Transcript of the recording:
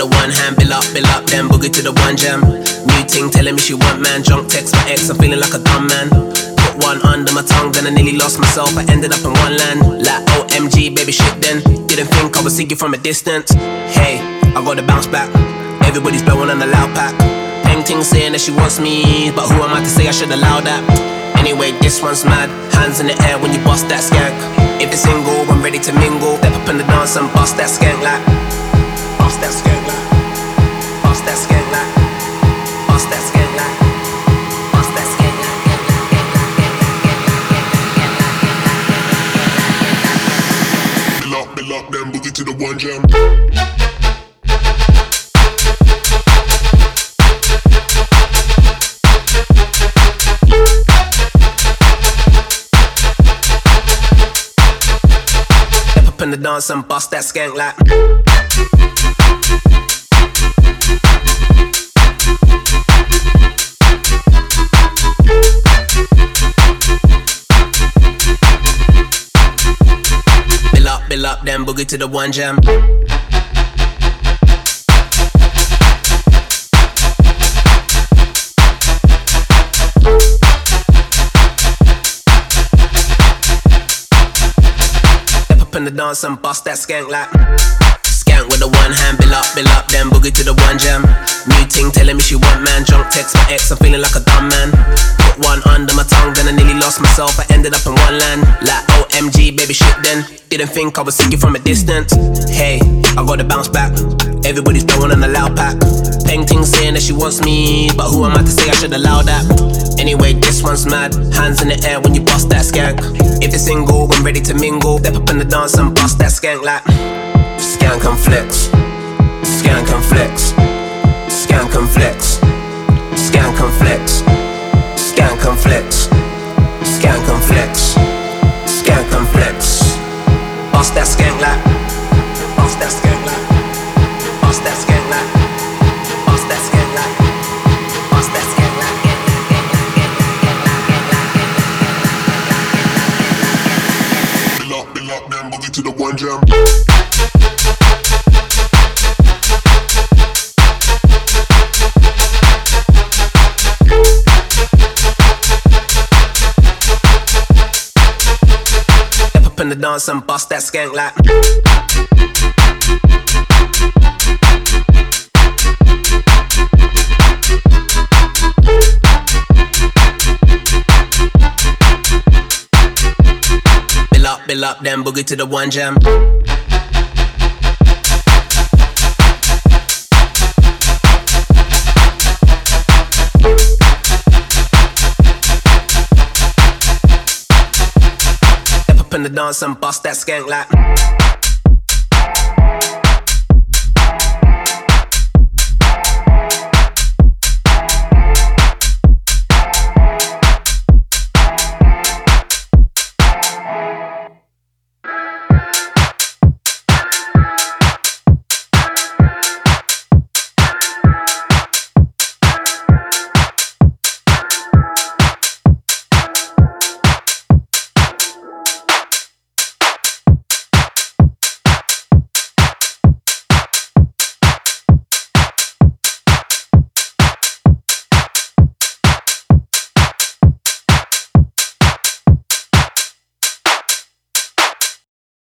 one hand, bill up, then boogie to the one jam. New ting telling me she want man, drunk text my ex, I'm feeling like a dumb man. Put one under my tongue, then I nearly lost myself, I ended up in one land. Like OMG, baby shit then, didn't think I would see you from a distance. Hey, I gotta bounce back, everybody's blowing on the loud pack. Ting saying that she wants me, but who am I to say I should allow that? Anyway, this one's mad, hands in the air when you bust that skank. If it's single, I'm ready to mingle. Step up in the dance and bust that skank like. Bust that skank like. Bust that skank like. Bust that skank like. Bust that skank like. Bill up, then boogie to the one jam. In the dance and bust that skank like. Bill up, then boogie to the one jam. In the dance and bust that skank like. Skank with the one hand, bill up, then boogie to the one jam. New ting telling me she want man, drunk text my ex, I'm feeling like a dumb man. Put one under my tongue, then I nearly lost myself, I ended up in one land. Like OMG, baby shit then, didn't think I would see you from a distance. Hey, I gotta bounce back, everybody's blowing on the loud pack. Ting saying that she wants me, but who am I to say I should allow that? Anyway, this one's mad, hands in the air when you bust that skank. If it's single, I'm ready to mingle. Step up in the dance and bust that skank like. Skank and flex, skank and flex, skank and flex, skank and flex, skank and flex, skank and flex, skank and flex. Bust that skank like. Bust that skank like. Bust that skank like. Bust that skank like. Bust that skank like. Bill up, then boogie to the one jam. Step up in the dance and bust that skank like. Bill up, then boogie to the one jam. Step up in the dance and bust that skank like.